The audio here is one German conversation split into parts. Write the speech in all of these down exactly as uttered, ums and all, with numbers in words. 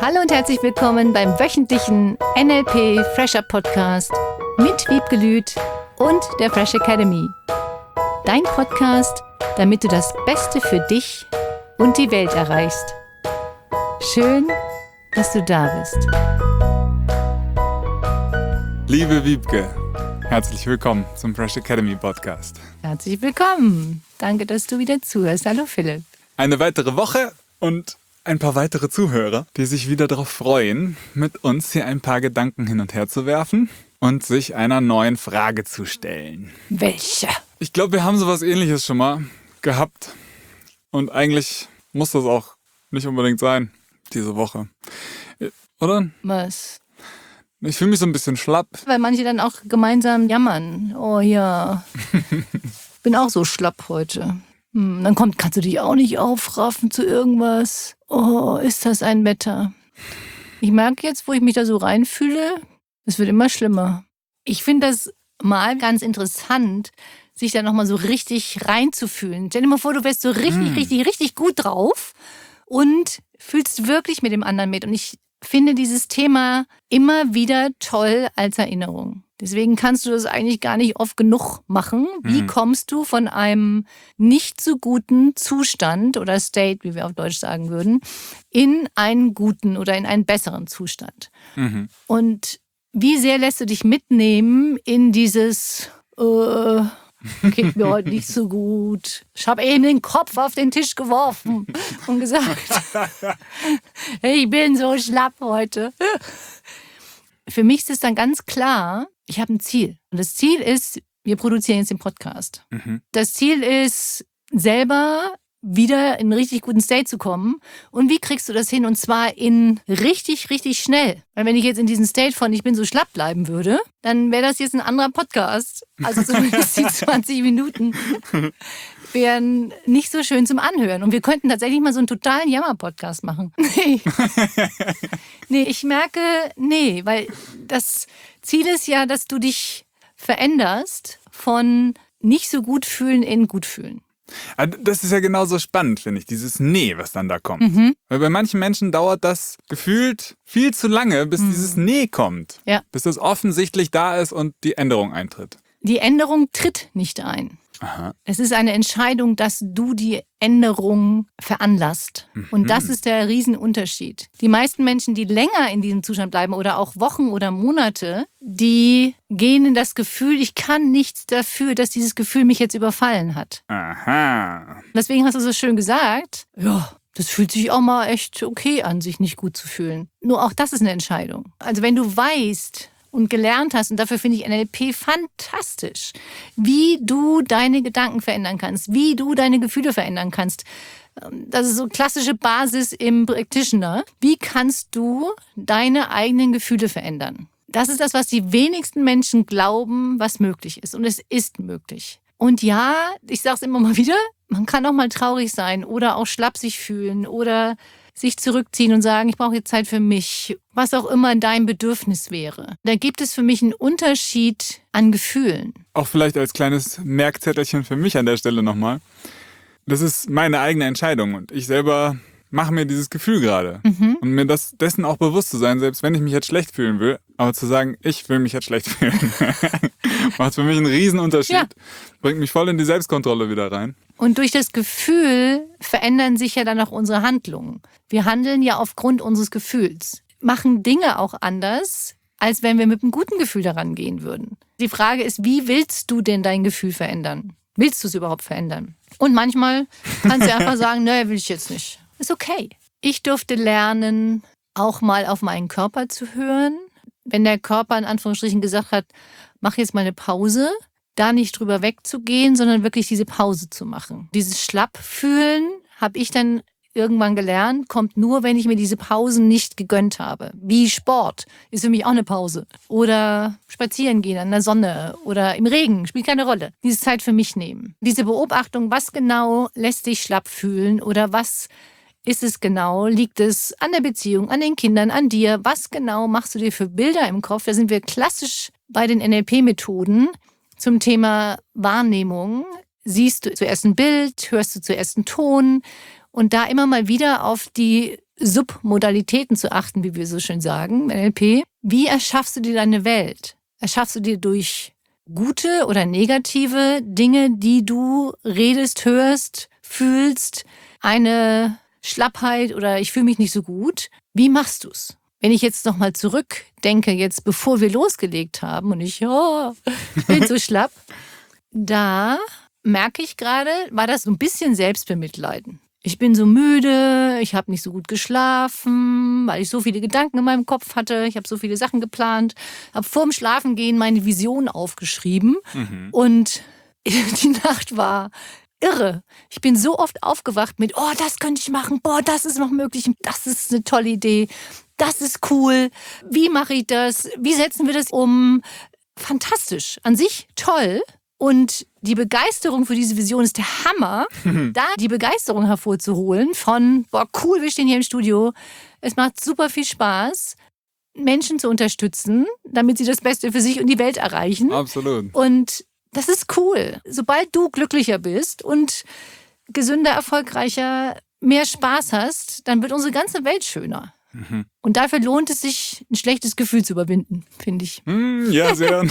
Hallo und herzlich willkommen beim wöchentlichen N L P Fresher Podcast mit Wiebke Lüth und der Fresh Academy. Dein Podcast, damit du das Beste für dich und die Welt erreichst. Schön, dass du da bist. Liebe Wiebke, herzlich willkommen zum Fresh Academy Podcast. Herzlich willkommen. Danke, dass du wieder zuhörst. Hallo Philipp. Eine weitere Woche und ein paar weitere Zuhörer, die sich wieder darauf freuen, mit uns hier ein paar Gedanken hin und her zu werfen und sich einer neuen Frage zu stellen. Welche? Ich glaube, wir haben sowas Ähnliches schon mal gehabt. Und eigentlich muss das auch nicht unbedingt sein, diese Woche. Oder? Was? Ich fühle mich so ein bisschen schlapp. Weil manche dann auch gemeinsam jammern. Oh ja, bin auch so schlapp heute. Hm, dann kommt, kannst du dich auch nicht aufraffen zu irgendwas. Oh, ist das ein Wetter. Ich merke jetzt, wo ich mich da so reinfühle, es wird immer schlimmer. Ich finde das mal ganz interessant, sich da nochmal so richtig reinzufühlen. Stell dir mal vor, du wärst so richtig, mm. richtig, richtig gut drauf und fühlst wirklich mit dem anderen mit. Und ich finde dieses Thema immer wieder toll als Erinnerung. Deswegen kannst du das eigentlich gar nicht oft genug machen. Wie mhm. kommst du von einem nicht so guten Zustand oder State, wie wir auf Deutsch sagen würden, in einen guten oder in einen besseren Zustand? Mhm. Und wie sehr lässt du dich mitnehmen in dieses äh, geht mir heute nicht so gut. Ich habe eben den Kopf auf den Tisch geworfen und gesagt, ich bin so schlapp heute. Für mich ist es dann ganz klar, ich habe ein Ziel. Und das Ziel ist, wir produzieren jetzt den Podcast. Mhm. Das Ziel ist, selber wieder in einen richtig guten State zu kommen. Und wie kriegst du das hin? Und zwar in richtig, richtig schnell. Weil wenn ich jetzt in diesem State von ich bin so schlapp bleiben würde, dann wäre das jetzt ein anderer Podcast. Also zumindest die zwanzig Minuten wären nicht so schön zum Anhören. Und wir könnten tatsächlich mal so einen totalen Jammer-Podcast machen. Nee. nee, ich merke, nee, weil das Ziel ist ja, dass du dich veränderst von nicht so gut fühlen in gut fühlen. Das ist ja genauso spannend, finde ich, dieses Nee, was dann da kommt. Mhm. Weil bei manchen Menschen dauert das gefühlt viel zu lange, bis mhm. dieses Nee kommt. Ja. Bis das offensichtlich da ist und die Änderung eintritt. Die Änderung tritt nicht ein. Aha. Es ist eine Entscheidung, dass du die Änderung veranlasst. Mhm. Und das ist der Riesenunterschied. Die meisten Menschen, die länger in diesem Zustand bleiben oder auch Wochen oder Monate, die gehen in das Gefühl, ich kann nichts dafür, dass dieses Gefühl mich jetzt überfallen hat. Aha. Deswegen hast du so schön gesagt, ja, das fühlt sich auch mal echt okay an, sich nicht gut zu fühlen. Nur auch das ist eine Entscheidung. Also wenn du weißt und gelernt hast, und dafür finde ich N L P fantastisch, wie du deine Gedanken verändern kannst, wie du deine Gefühle verändern kannst. Das ist so klassische Basis im Practitioner. Wie kannst du deine eigenen Gefühle verändern? Das ist das, was die wenigsten Menschen glauben, was möglich ist. Und es ist möglich. Und ja, ich sage es immer mal wieder, man kann auch mal traurig sein oder auch schlapp sich fühlen oder sich zurückziehen und sagen, ich brauche jetzt Zeit für mich, was auch immer dein Bedürfnis wäre. Da gibt es für mich einen Unterschied an Gefühlen. Auch vielleicht als kleines Merkzettelchen für mich an der Stelle nochmal. Das ist meine eigene Entscheidung und ich selber mache mir dieses Gefühl gerade. Mhm. Und mir das dessen auch bewusst zu sein, selbst wenn ich mich jetzt schlecht fühlen will, aber zu sagen, ich will mich jetzt schlecht fühlen, macht für mich einen Riesenunterschied. Ja. Bringt mich voll in die Selbstkontrolle wieder rein. Und durch das Gefühl verändern sich ja dann auch unsere Handlungen. Wir handeln ja aufgrund unseres Gefühls, machen Dinge auch anders, als wenn wir mit einem guten Gefühl daran gehen würden. Die Frage ist, wie willst du denn dein Gefühl verändern? Willst du es überhaupt verändern? Und manchmal kannst du einfach sagen, naja, will ich jetzt nicht. Ist okay. Ich durfte lernen, auch mal auf meinen Körper zu hören. Wenn der Körper in Anführungsstrichen gesagt hat, mach jetzt mal eine Pause, da nicht drüber wegzugehen, sondern wirklich diese Pause zu machen. Dieses Schlappfühlen habe ich dann irgendwann gelernt, kommt nur, wenn ich mir diese Pausen nicht gegönnt habe. Wie Sport ist für mich auch eine Pause. Oder spazieren gehen an der Sonne oder im Regen, spielt keine Rolle. Diese Zeit für mich nehmen. Diese Beobachtung, was genau lässt dich schlapp fühlen oder was ist es genau? Liegt es an der Beziehung, an den Kindern, an dir? Was genau machst du dir für Bilder im Kopf? Da sind wir klassisch bei den N L P-Methoden zum Thema Wahrnehmung. Siehst du zuerst ein Bild, hörst du zuerst einen Ton und da immer mal wieder auf die Submodalitäten zu achten, wie wir so schön sagen, im N L P. Wie erschaffst du dir deine Welt? Erschaffst du dir durch gute oder negative Dinge, die du redest, hörst, fühlst, eine Schlappheit oder ich fühle mich nicht so gut? Wie machst du es? Wenn ich jetzt nochmal zurückdenke, jetzt bevor wir losgelegt haben und ich oh, bin so schlapp, da merke ich gerade, war das so ein bisschen Selbstbemitleiden. Ich bin so müde, ich habe nicht so gut geschlafen, weil ich so viele Gedanken in meinem Kopf hatte. Ich habe so viele Sachen geplant, habe vorm Schlafengehen meine Vision aufgeschrieben. Mhm. Und die Nacht war irre. Ich bin so oft aufgewacht mit, oh, das könnte ich machen, boah, das ist noch möglich, das ist eine tolle Idee, das ist cool, wie mache ich das, wie setzen wir das um? Fantastisch, an sich toll. Und die Begeisterung für diese Vision ist der Hammer, da die Begeisterung hervorzuholen von, boah, cool, wir stehen hier im Studio. Es macht super viel Spaß, Menschen zu unterstützen, damit sie das Beste für sich und die Welt erreichen. Absolut. Und das ist cool. Sobald du glücklicher bist und gesünder, erfolgreicher, mehr Spaß hast, dann wird unsere ganze Welt schöner. Mhm. Und dafür lohnt es sich, ein schlechtes Gefühl zu überwinden, finde ich. Mm, ja, sehr.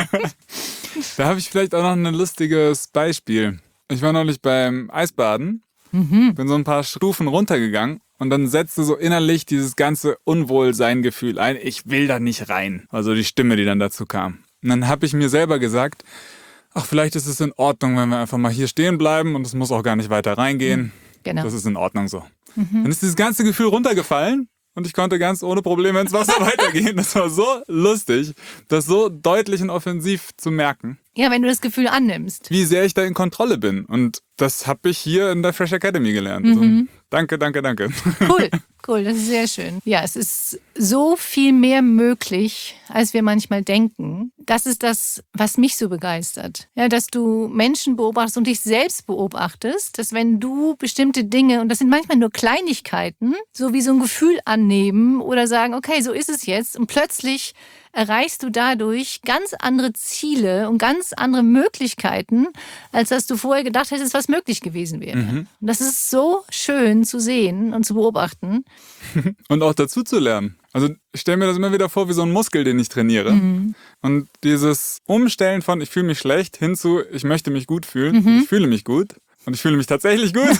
Da habe ich vielleicht auch noch ein lustiges Beispiel. Ich war neulich beim Eisbaden, mhm. bin so ein paar Stufen runtergegangen und dann setzte so innerlich dieses ganze Unwohlsein-Gefühl ein. Ich will da nicht rein. Also die Stimme, die dann dazu kam. Und dann habe ich mir selber gesagt, ach, vielleicht ist es in Ordnung, wenn wir einfach mal hier stehen bleiben und es muss auch gar nicht weiter reingehen. Genau. Das ist in Ordnung so. Mhm. Dann ist dieses ganze Gefühl runtergefallen. Und ich konnte ganz ohne Probleme ins Wasser weitergehen. Das war so lustig, das so deutlich und offensiv zu merken. Ja, wenn du das Gefühl annimmst. Wie sehr ich da in Kontrolle bin. Und das habe ich hier in der Fresh Academy gelernt. Mhm. Also, danke, danke, danke. Cool, cool, das ist sehr schön. Ja, es ist so viel mehr möglich, als wir manchmal denken. Das ist das, was mich so begeistert. Ja, dass du Menschen beobachtest und dich selbst beobachtest, dass wenn du bestimmte Dinge, und das sind manchmal nur Kleinigkeiten, so wie so ein Gefühl annehmen oder sagen, okay, so ist es jetzt, und plötzlich erreichst du dadurch ganz andere Ziele und ganz andere Möglichkeiten, als dass du vorher gedacht hättest, was möglich gewesen wäre. Mhm. Und das ist so schön zu sehen und zu beobachten. Und auch dazu zu lernen. Also ich stelle mir das immer wieder vor wie so ein Muskel, den ich trainiere. Mhm. Und dieses Umstellen von ich fühle mich schlecht hin zu ich möchte mich gut fühlen, mhm. ich fühle mich gut. Und ich fühle mich tatsächlich gut.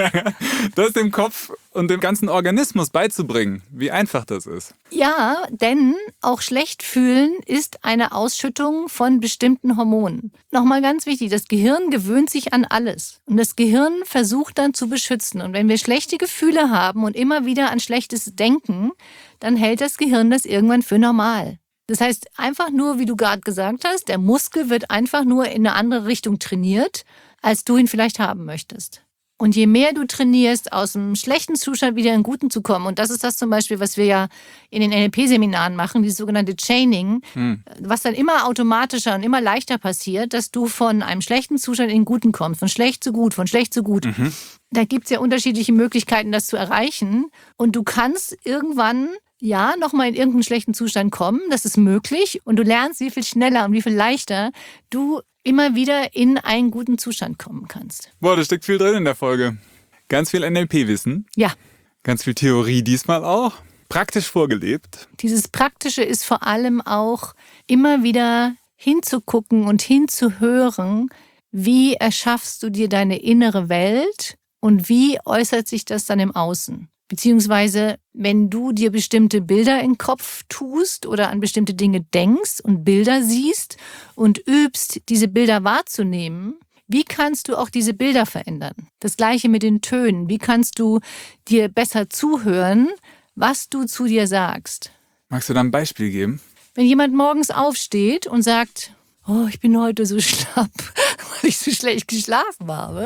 Das dem Kopf und dem ganzen Organismus beizubringen, wie einfach das ist. Ja, denn auch schlecht fühlen ist eine Ausschüttung von bestimmten Hormonen. Nochmal ganz wichtig, das Gehirn gewöhnt sich an alles. Und das Gehirn versucht dann zu beschützen. Und wenn wir schlechte Gefühle haben und immer wieder an Schlechtes denken, dann hält das Gehirn das irgendwann für normal. Das heißt, einfach nur, wie du gerade gesagt hast, der Muskel wird einfach nur in eine andere Richtung trainiert, als du ihn vielleicht haben möchtest. Und je mehr du trainierst, aus einem schlechten Zustand wieder in einen guten zu kommen, und das ist das zum Beispiel, was wir ja in den N L P-Seminaren machen, dieses sogenannte Chaining, hm. was dann immer automatischer und immer leichter passiert, dass du von einem schlechten Zustand in den guten kommst, von schlecht zu gut, von schlecht zu gut. Mhm. Da gibt es ja unterschiedliche Möglichkeiten, das zu erreichen. Und du kannst irgendwann ja, nochmal in irgendeinen schlechten Zustand kommen, das ist möglich. Und du lernst, wie viel schneller und wie viel leichter du immer wieder in einen guten Zustand kommen kannst. Boah, da steckt viel drin in der Folge. Ganz viel N L P-Wissen. Ja. Ganz viel Theorie diesmal auch. Praktisch vorgelebt. Dieses Praktische ist vor allem auch immer wieder hinzugucken und hinzuhören, wie erschaffst du dir deine innere Welt und wie äußert sich das dann im Außen? Beziehungsweise, wenn du dir bestimmte Bilder in den Kopf tust oder an bestimmte Dinge denkst und Bilder siehst und übst, diese Bilder wahrzunehmen, wie kannst du auch diese Bilder verändern? Das Gleiche mit den Tönen. Wie kannst du dir besser zuhören, was du zu dir sagst? Magst du da ein Beispiel geben? Wenn jemand morgens aufsteht und sagt, oh, ich bin heute so schlapp, weil ich so schlecht geschlafen habe,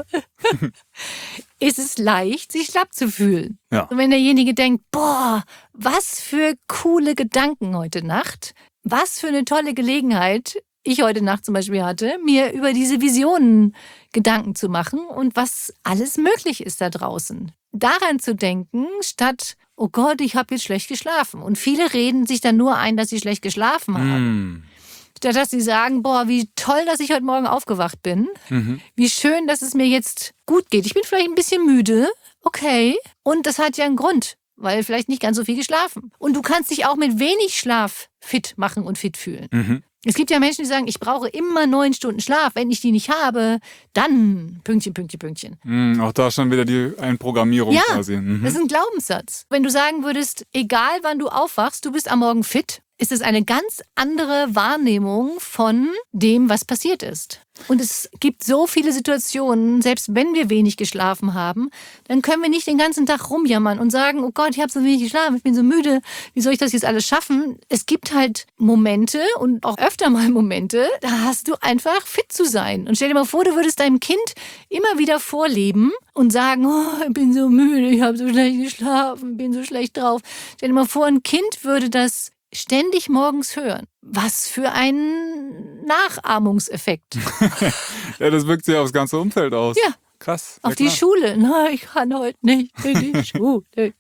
ist es leicht, sich schlapp zu fühlen. Ja. Und wenn derjenige denkt, boah, was für coole Gedanken heute Nacht, was für eine tolle Gelegenheit ich heute Nacht zum Beispiel hatte, mir über diese Visionen Gedanken zu machen und was alles möglich ist da draußen. Daran zu denken, statt, oh Gott, ich habe jetzt schlecht geschlafen. Und viele reden sich dann nur ein, dass sie schlecht geschlafen haben. Mm. Statt dass sie sagen, boah, wie toll, dass ich heute Morgen aufgewacht bin. Mhm. Wie schön, dass es mir jetzt gut geht. Ich bin vielleicht ein bisschen müde, okay. Und das hat ja einen Grund. weil vielleicht nicht ganz so viel geschlafen. Und du kannst dich auch mit wenig Schlaf fit machen und fit fühlen. Mhm. Es gibt ja Menschen, die sagen, ich brauche immer neun Stunden Schlaf. Wenn ich die nicht habe, dann Pünktchen, Pünktchen, Pünktchen. Mhm, auch da schon wieder die Einprogrammierung ja, quasi. Mhm. Das ist ein Glaubenssatz. Wenn du sagen würdest, egal wann du aufwachst, du bist am Morgen fit, ist es eine ganz andere Wahrnehmung von dem, was passiert ist. Und es gibt so viele Situationen, selbst wenn wir wenig geschlafen haben, dann können wir nicht den ganzen Tag rumjammern und sagen, oh Gott, ich habe so wenig geschlafen, ich bin so müde, wie soll ich das jetzt alles schaffen? Es gibt halt Momente und auch öfter mal Momente, da hast du einfach fit zu sein. Und stell dir mal vor, du würdest deinem Kind immer wieder vorleben und sagen, oh, ich bin so müde, ich habe so schlecht geschlafen, bin so schlecht drauf. Stell dir mal vor, ein Kind würde das ständig morgens hören. Was für ein Nachahmungseffekt. Ja, das wirkt sich aufs ganze Umfeld aus. Ja. Krass. Auf die Schule. Na, ich kann heute nicht in die Schule.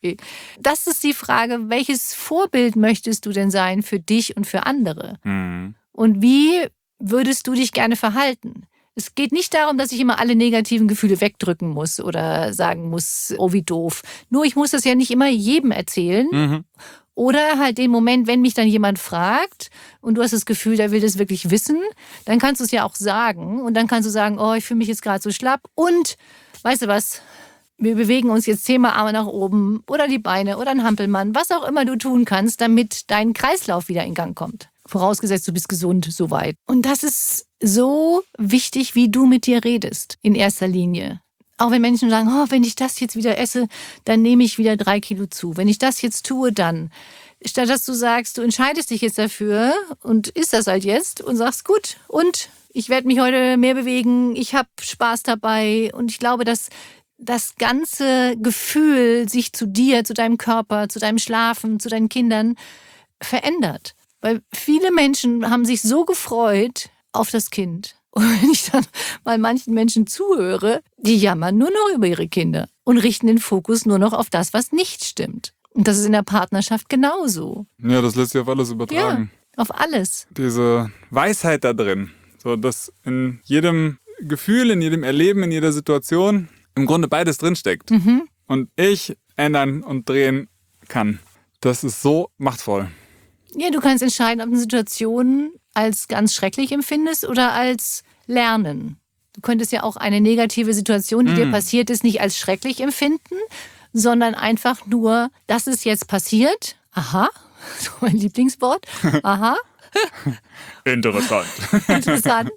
Das ist die Frage, welches Vorbild möchtest du denn sein für dich und für andere? Mhm. Und wie würdest du dich gerne verhalten? Es geht nicht darum, dass ich immer alle negativen Gefühle wegdrücken muss oder sagen muss, oh wie doof. Nur ich muss das ja nicht immer jedem erzählen. Mhm. Oder halt den Moment, wenn mich dann jemand fragt und du hast das Gefühl, der will das wirklich wissen, dann kannst du es ja auch sagen. Und dann kannst du sagen, oh, ich fühle mich jetzt gerade so schlapp. Und, weißt du was, wir bewegen uns jetzt zehnmal Arme nach oben oder die Beine oder ein Hampelmann, was auch immer du tun kannst, damit dein Kreislauf wieder in Gang kommt. Vorausgesetzt, du bist gesund soweit. Und das ist so wichtig, wie du mit dir redest, in erster Linie. Auch wenn Menschen sagen, oh, wenn ich das jetzt wieder esse, dann nehme ich wieder drei Kilo zu. Wenn ich das jetzt tue, dann. Statt dass du sagst, du entscheidest dich jetzt dafür und isst das halt jetzt und sagst, gut, und ich werde mich heute mehr bewegen, ich habe Spaß dabei. Und ich glaube, dass das ganze Gefühl sich zu dir, zu deinem Körper, zu deinem Schlafen, zu deinen Kindern verändert. Weil viele Menschen haben sich so gefreut auf das Kind. Und wenn ich dann mal manchen Menschen zuhöre, die jammern nur noch über ihre Kinder und richten den Fokus nur noch auf das, was nicht stimmt. Und das ist in der Partnerschaft genauso. Ja, das lässt sich auf alles übertragen. Ja, auf alles. Diese Weisheit da drin, so dass in jedem Gefühl, in jedem Erleben, in jeder Situation im Grunde beides drinsteckt. Mhm. Und ich ändern und drehen kann. Das ist so machtvoll. Ja, du kannst entscheiden, ob du eine Situation als ganz schrecklich empfindest oder als Lernen. Du könntest ja auch eine negative Situation, die mm. dir passiert ist, nicht als schrecklich empfinden, sondern einfach nur, das ist jetzt passiert. Aha, so mein Lieblingswort. Aha. Interessant. Interessant.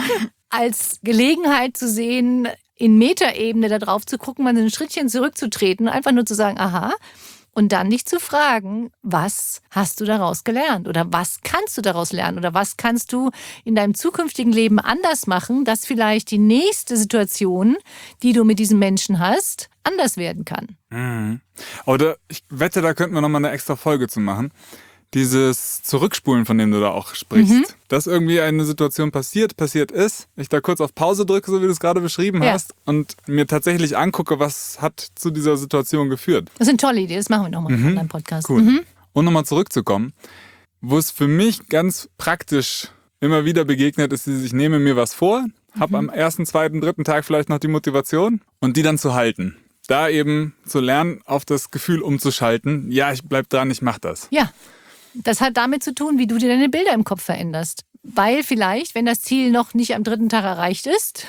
Als Gelegenheit zu sehen, in Metaebene da drauf zu gucken, mal ein Schrittchen zurückzutreten, einfach nur zu sagen, aha. Und dann dich zu fragen, was hast du daraus gelernt? Oder was kannst du daraus lernen? Oder was kannst du in deinem zukünftigen Leben anders machen, dass vielleicht die nächste Situation, die du mit diesem Menschen hast, anders werden kann? Mhm. Oder ich wette, da könnten wir nochmal eine extra Folge zu machen. Dieses Zurückspulen, von dem du da auch sprichst. Mhm. Dass irgendwie eine Situation passiert, passiert ist, ich da kurz auf Pause drücke, so wie du es gerade beschrieben ja. hast, und mir tatsächlich angucke, was hat zu dieser Situation geführt. Das ist eine tolle Idee, das machen wir nochmal mhm. in deinem Podcast. Cool. Mhm. Und nochmal zurückzukommen, wo es für mich ganz praktisch immer wieder begegnet ist, ich nehme mir was vor, mhm. habe am ersten, zweiten, dritten Tag vielleicht noch die Motivation und die dann zu halten. Da eben zu lernen, auf das Gefühl umzuschalten, ja, ich bleib dran, ich mach das. Ja. Das hat damit zu tun, wie du dir deine Bilder im Kopf veränderst. Weil vielleicht, wenn das Ziel noch nicht am dritten Tag erreicht ist,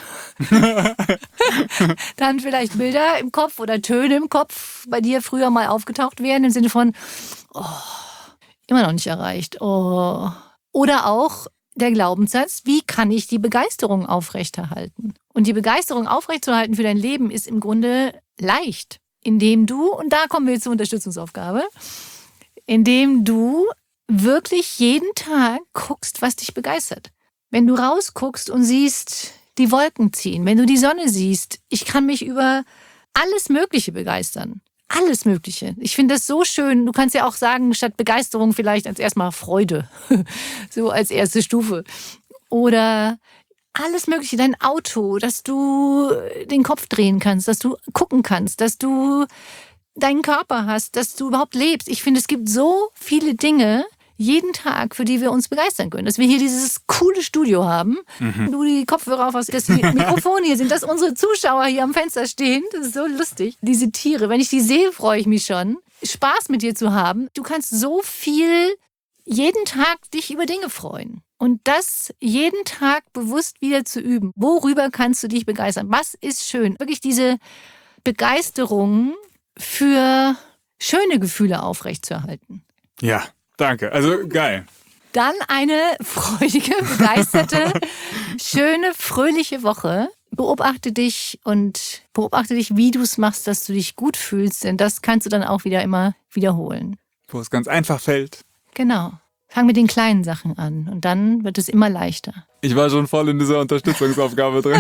dann vielleicht Bilder im Kopf oder Töne im Kopf bei dir früher mal aufgetaucht wären, im Sinne von, oh, immer noch nicht erreicht. Oh. Oder auch der Glaubenssatz, wie kann ich die Begeisterung aufrechterhalten? Und die Begeisterung aufrechtzuerhalten für dein Leben ist im Grunde leicht, indem du, und da kommen wir zur Unterstützungsaufgabe, indem du wirklich jeden Tag guckst, was dich begeistert. Wenn du rausguckst und siehst, die Wolken ziehen, wenn du die Sonne siehst, ich kann mich über alles Mögliche begeistern. Alles Mögliche. Ich finde das so schön. Du kannst ja auch sagen, statt Begeisterung vielleicht als erstmal Freude. So als erste Stufe. Oder alles Mögliche, dein Auto, dass du den Kopf drehen kannst, dass du gucken kannst, dass du deinen Körper hast, dass du überhaupt lebst. Ich finde, es gibt so viele Dinge jeden Tag, für die wir uns begeistern können. Dass wir hier dieses coole Studio haben, mhm. du die Kopfhörer auf hast, dass die Mikrofone hier sind, dass unsere Zuschauer hier am Fenster stehen. Das ist so lustig. Diese Tiere, wenn ich die sehe, freue ich mich schon. Spaß mit dir zu haben. Du kannst so viel jeden Tag dich über Dinge freuen. Und das jeden Tag bewusst wieder zu üben. Worüber kannst du dich begeistern? Was ist schön? Wirklich diese Begeisterung für schöne Gefühle aufrechtzuerhalten. Ja, danke. Also geil. Dann eine freudige, begeisterte, schöne, fröhliche Woche. Beobachte dich und beobachte dich, wie du es machst, dass du dich gut fühlst. Denn das kannst du dann auch wieder immer wiederholen. Wo es ganz einfach fällt. Genau. Fang mit den kleinen Sachen an und dann wird es immer leichter. Ich war schon voll in dieser Unterstützungsaufgabe drin.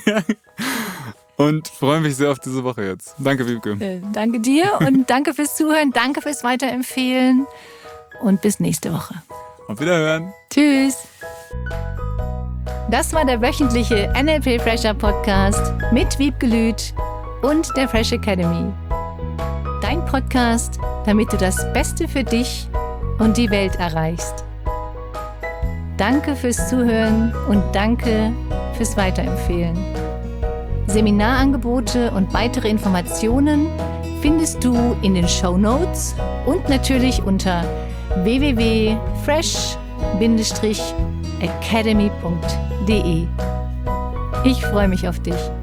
Und freue mich sehr auf diese Woche jetzt. Danke, Wiebke. Äh, danke dir und danke fürs Zuhören, danke fürs Weiterempfehlen und bis nächste Woche. Auf Wiederhören. Tschüss. Das war der wöchentliche N L P Fresher Podcast mit Wiebke Lüth und der Fresh Academy. Dein Podcast, damit du das Beste für dich und die Welt erreichst. Danke fürs Zuhören und danke fürs Weiterempfehlen. Seminarangebote und weitere Informationen findest du in den Shownotes und natürlich unter w w w punkt fresh academy punkt d e. Ich freue mich auf dich.